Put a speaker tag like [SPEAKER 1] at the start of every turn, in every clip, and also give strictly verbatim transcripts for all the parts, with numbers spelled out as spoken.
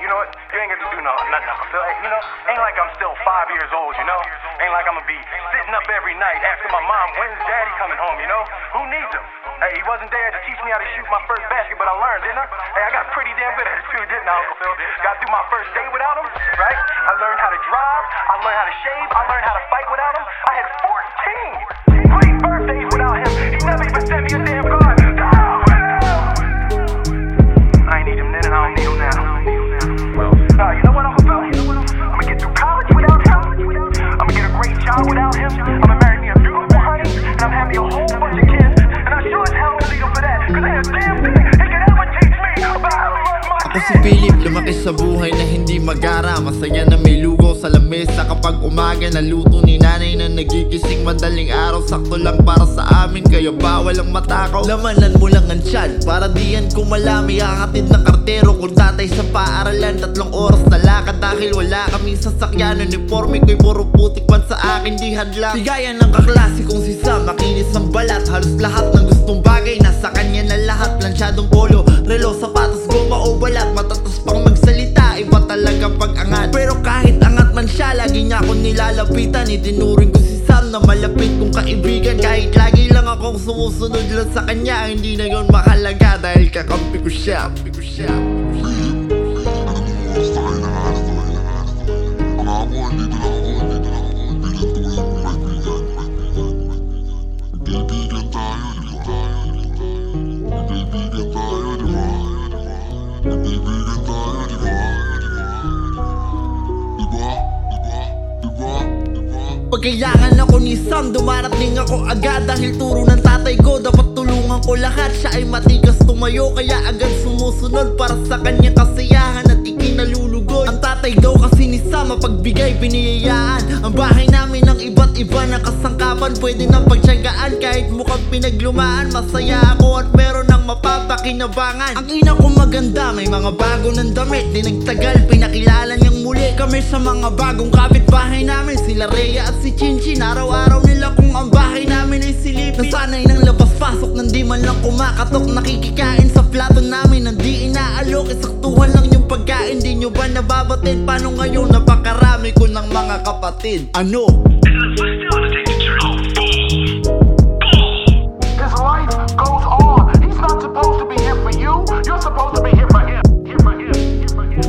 [SPEAKER 1] you know what? You ain't gonna do no, nothing, Uncle Phil. Hey, you know, ain't like I'm still five years old, you know? Ain't like I'm gonna be sitting up every night asking my mom, when's daddy coming home, you know? Who needs him? Hey, he wasn't there to teach me how to shoot my first basket, but I learned, didn't I? Hey, I got pretty damn good at it too, didn't I, Uncle Phil? Got through my first day without him, right? I learned how to drive, I learned how to shave, I learned how to fight without him. I had fourteen great birthdays without him. He never even sent me a damn card. I ain't need him then and I don't need him now. Well, uh, you know what, Uncle Phil? I'm gonna get through college without him. I'm gonna get a great job without him. I'm gonna marry me a beautiful honey, and I'm having a whole bunch of kids. And I sure as hell don't need him for that, cause ain't a damn thing he can ever teach me about how to love my
[SPEAKER 2] Ako si Philip, lumaki sa buhay na hindi magara. Masaya na may lugaw sa lamesa kapag umaga. Naluto ni nanay na nagigising madaling araw. Sakto lang para sa amin, kaya bawal ang matakaw. Lamanan mo lang ang tiyan, para diyan kumalami. Hakatid ng kartero kung tatay sa paaralan. Tatlong oras na lakad dahil wala kaming sasakyan. Uniforme ko'y puro putik man sa akin, di hadlang. Sigaya ng kaklase kong si Sam, makinis ang balat. Halos lahat ng gustong bagay nasa kanya na lahat. Plansyadong polo, relo, sapatos, goma o balat. Matatas pang magsalita, iba talaga pag-angat. Pero kahit angat man siya, lagi niya akong nilalapitan. Itinuring ko si Sam na malapit kong kaibigan. Kahit lagi lang akong sumusunod lang sa kanya, hindi na yun mahalaga dahil kakampi ko siya. Kampi ko siya. Pag kailangan ako ni Sam, dumarating ako agad. Dahil turo ng tatay ko, dapat tulungan ko lahat. Siya ay matigas tumayo, kaya agad sumusunod para sa kanyang kasiyahan at ikinalulugod. Ang tatay daw kasi ni Sam, mapagbigay biniyayaan. Ang bahay namin ng iba't iba na kasangkapan, pwede nang pagtyagaan kahit mukhang pinaglumaan. Masaya ako at meron ng mapapakinabangan. Ang ina ko maganda, may mga bago ng damit. Di nagtagal, pinakilala niyang muli kami sa mga bagong kapitbahay namin. Sila Rhea at si Chinchin, araw-araw nila kung ang bahay namin ay silipin. Nasanay ng labas-pasok, nang di man lang kumakatok. Nakikikain sa plato namin, nang di inaalok. Isaktuhan lang yung pagkain, di nyo ba nababatid? Paano ngayon, napakarami ko ng mga kapatid. Ano?
[SPEAKER 1] His life goes on. He's not supposed to be here for you. You're supposed to be here for him. Here for him. Here for him.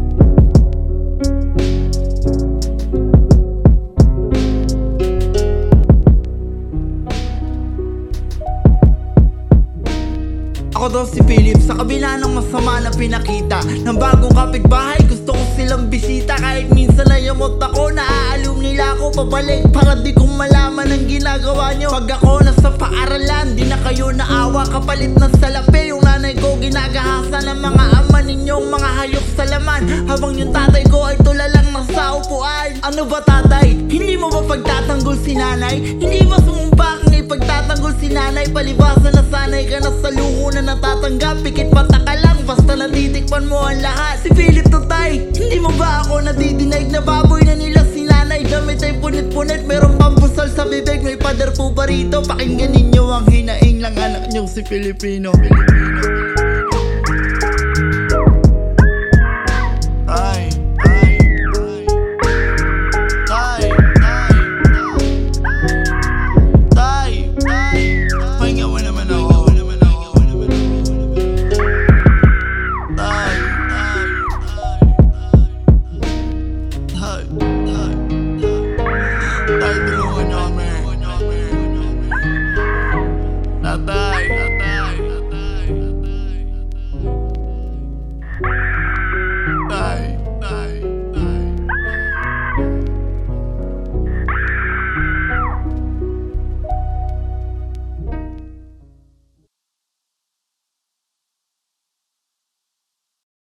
[SPEAKER 2] Ako daw si Philip, sa kabila ng masama na pinakita ng bagong kapitbahay, gusto ko silang bisita. Kahit minsan na yamot ako, naaalum nila ako pabalik para di kong malaman ang ginagawa nyo. Pag ako nasa paaralan, di na kayo naawa. Kapalit ng salapi, yung nanay ko ginagahasa ng mga ama ninyong mga hayok sa laman. Habang yung tatay ko ay tulalang nasa upuan. Ano ba tatay? Hindi mo ba pagtatanggol si nanay? Hindi ba sumumpa kang ipagtatanggol si nanay? Palibasa na sanay ka na sa luho na natatanggap. Pikit mata ka lang, basta natitikpan mo ang lahat. Si Philip to tay, hindi mo ba ako nadidinaig na baboy na nila si nanay? Damit ay punit-punit, merong pampusal sa bibig. May pader po ba rito? Pakinggan ninyo ang hinaing lang anak niyong si Filipino. Filipino.